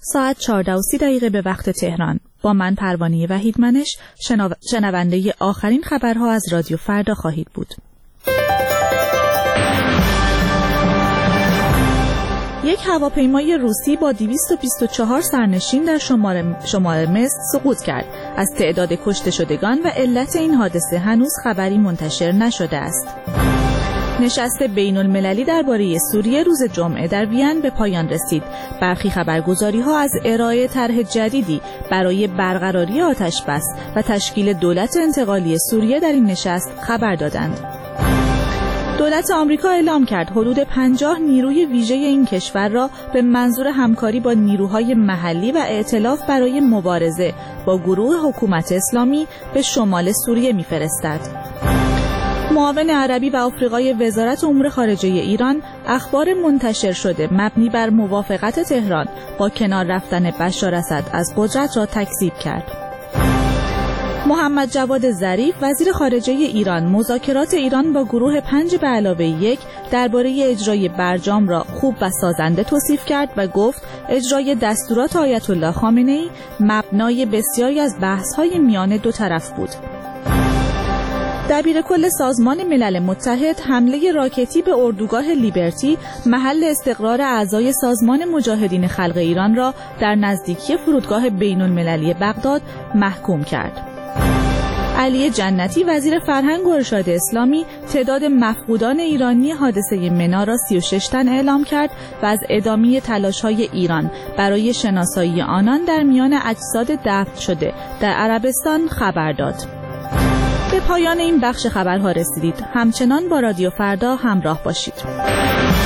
ساعت 14:30 به وقت تهران. با من پروانه وحیدمنش شنونده آخرین خبرها از رادیو فردا خواهید بود. یک هواپیمای روسی با 224 سرنشین در شمال مصر سقوط کرد. از تعداد کشته شدگان و علت این حادثه هنوز خبری منتشر نشده است. نشست بین المللی درباره سوریه روز جمعه در وین به پایان رسید. برخی خبرگزاری‌ها از ارائه طرح جدیدی برای برقراری آتش‌بس و تشکیل دولت انتقالی سوریه در این نشست خبر دادند. دولت آمریکا اعلام کرد حدود 50 نیروی ویژه این کشور را به منظور همکاری با نیروهای محلی و ائتلاف برای مبارزه با گروه حکومت اسلامی به شمال سوریه می‌فرستد. معاون عربی و آفریقای وزارت امور خارجه ایران اخبار منتشر شده مبنی بر موافقت تهران با کنار رفتن بشار اسد از قدرت را تکذیب کرد. محمد جواد ظریف وزیر خارجه ایران مذاکرات ایران با گروه 5+1 درباره اجرای برجام را خوب و سازنده توصیف کرد و گفت اجرای دستورات آیت الله خامنه‌ای مبنای بسیاری از بحث‌های میان دو طرف بود. دبیرکل سازمان ملل متحد حمله راکتی به اردوگاه لیبرتی محل استقرار اعضای سازمان مجاهدین خلق ایران را در نزدیکی فرودگاه بین‌المللی بغداد محکوم کرد. علی جنتی وزیر فرهنگ و ارشاد اسلامی تعداد مفقودان ایرانی حادثه منا را 36 تن اعلام کرد و از ادامه تلاش‌های ایران برای شناسایی آنان در میان اجساد دفن شده در عربستان خبر داد. به پایان این بخش خبرها رسیدید. همچنان با رادیو فردا همراه باشید.